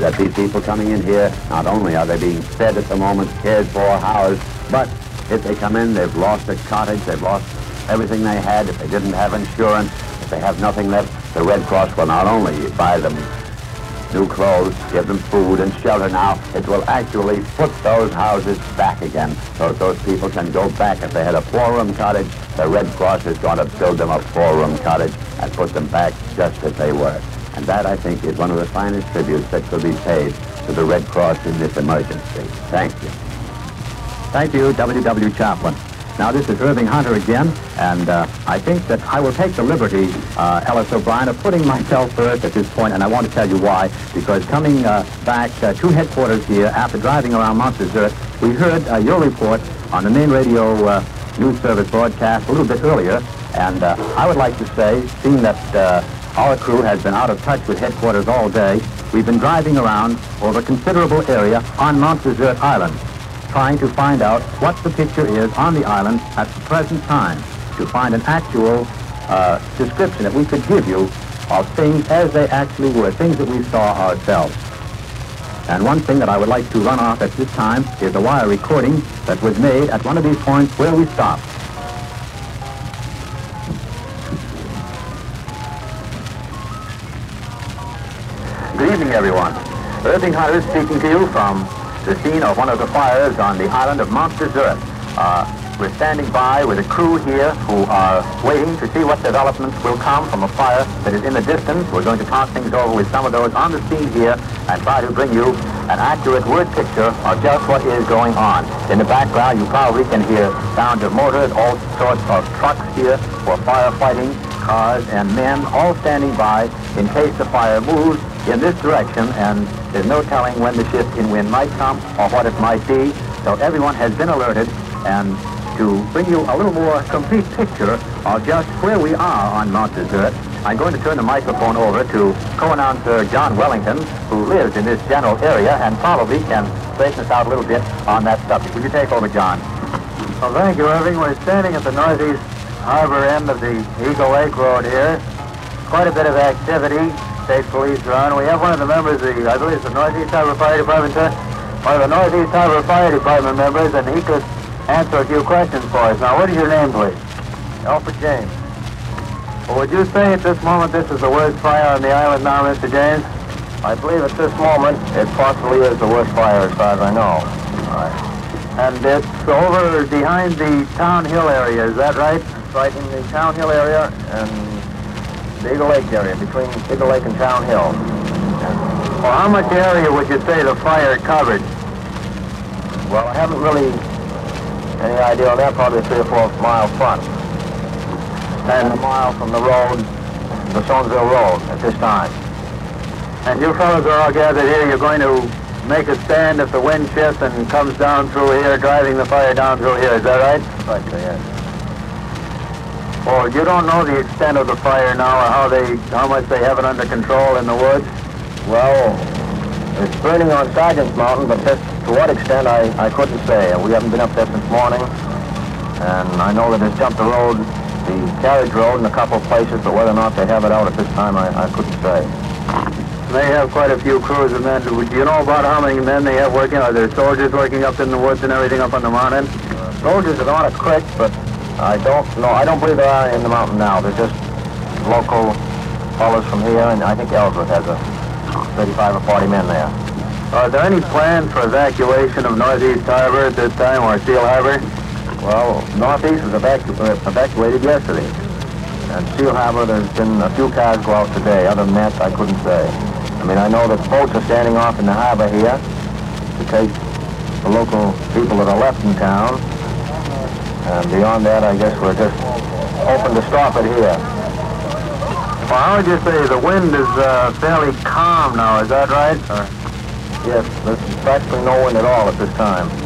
that these people coming in here, not only are they being fed at the moment, cared for, housed, but if they come in, they've lost their cottage, they've lost everything they had. If they didn't have insurance, if they have nothing left, the Red Cross will not only buy them new clothes, give them food and shelter now, it will actually put those houses back again so that those people can go back. If they had a four-room cottage, the Red Cross is going to build them a four-room cottage and put them back just as they were. And that, I think, is one of the finest tributes that could be paid to the Red Cross in this emergency. Thank you. Thank you, W.W. Chaplin. Now, this is Irving Hunter again, and I think that I will take the liberty, Ellis O'Brien, of putting myself first at this point, and I want to tell you why. Because coming back to headquarters here, after driving around Mount Desert, we heard your report on the main radio news service broadcast a little bit earlier, and I would like to say, seeing that our crew has been out of touch with headquarters all day, we've been driving around over a considerable area on Mount Desert Island, trying to find out what the picture is on the island at the present time, to find an actual description that we could give you of things as they actually were, things that we saw ourselves. And one thing that I would like to run off at this time is a wire recording that was made at one of these points where we stopped. Good evening, everyone. Irving Hunter speaking to you from the scene of one of the fires on the island of Mount Desert. We're standing by with a crew here who are waiting to see what developments will come from a fire that is in the distance. We're going to talk things over with some of those on the scene here and try to bring you an accurate word picture of just what is going on. In the background, you probably can hear sounds of motors, all sorts of trucks here for firefighting, cars and men all standing by in case the fire moves in this direction, and there's no telling when the shift in wind might come or what it might be. So everyone has been alerted, and to bring you a little more complete picture of just where we are on Mount Desert, I'm going to turn the microphone over to co-announcer John Wellington, who lives in this general area and probably can straighten us out a little bit on that subject. Would you take over, John? Well, thank you, Irving. We're standing at the northeast harbor end of the Eagle Lake Road here. Quite a bit of activity. State police are on. We have one of the members of the, I believe it's the Northeast Harbor Fire Department, sir. One of the Northeast Harbor Fire Department members, and he could answer a few questions for us. Now, what is your name, please? Alfred James. Well, would you say at this moment this is the worst fire on the island now, Mr. James? I believe at this moment it possibly is the worst fire as far as I know. All right. And it's over behind the Town Hill area, is that right? It's right in the Town Hill area and the Eagle Lake area, between Eagle Lake and Town Hill. Well, how much area would you say the fire covered? Well, I haven't really any idea on that, probably a 3 or 4 mile front. And a mile from the road, the Sonesville Road at this time. And you fellows are all gathered here, you're going to make a stand if the wind shifts and comes down through here, driving the fire down through here, is that right? Right, yes. Well, you don't know the extent of the fire now, or how much they have it under control in the woods? Well, it's burning on Sergeant's Mountain, but just to what extent, I couldn't say. We haven't been up there since morning, and I know that it's jumped the road, the carriage road, in a couple of places, but whether or not they have it out at this time, I couldn't say. They have quite a few crews of men. Do you know about how many men they have working? Are there soldiers working up in the woods and everything up on the mountain? Soldiers are on a creek, but I don't know. I don't believe there are any in the mountain now. They're just local fellows from here, and I think Ellsworth has a 35 or 40 men there. Are there any plans for evacuation of Northeast Harbor at this time, or Seal Harbor? Well, Northeast was evacuated yesterday. And Seal Harbor, there's been a few cars go out today. Other than that, I couldn't say. I mean, I know that boats are standing off in the harbor here to take the local people that are left in town. And beyond that, I guess we're just hoping to stop it here. Well, how would you say the wind is fairly calm now, is that right? Yes, there's practically no wind at all at this time.